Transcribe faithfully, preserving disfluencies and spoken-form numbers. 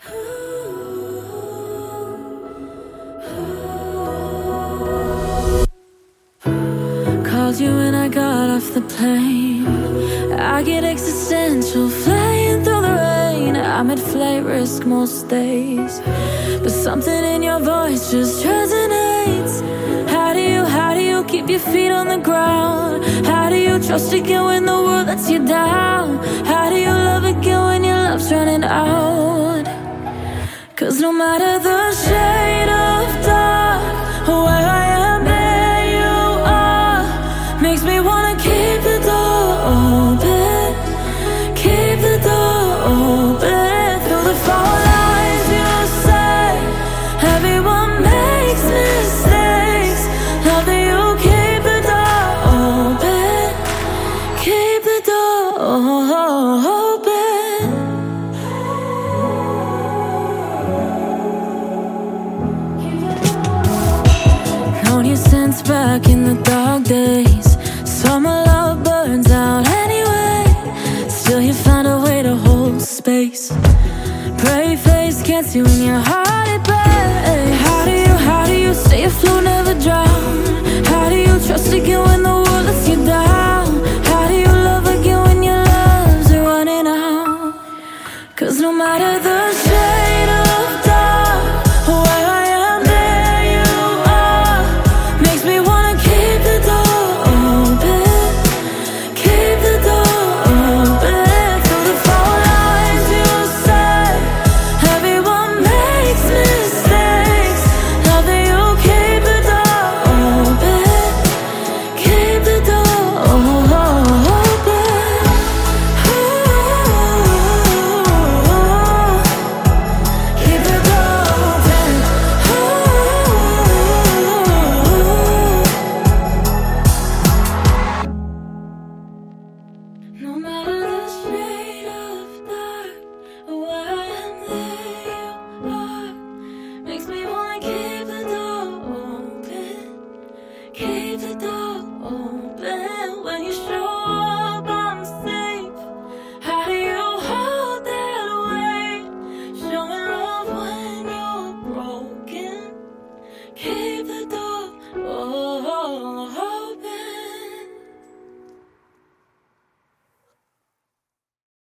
Called you when I got off the plane. I get existential, flying through the rain. I'm at flight risk most days, but something in your voice just resonates. How do you, how do you keep your feet on the ground? How do you trust again when the world lets you down? How do you love again when your love's running out? Cause no matter the shade of dark, where I am, there you are. Makes me wanna keep the door open, keep the door open. Through the foul lies you say, everyone makes mistakes. Love that you keep the door open, keep the door open. Known you since back in the dark days. Summer love burns out anyway. Still you find a way to hold space. Brave face can't see when your heart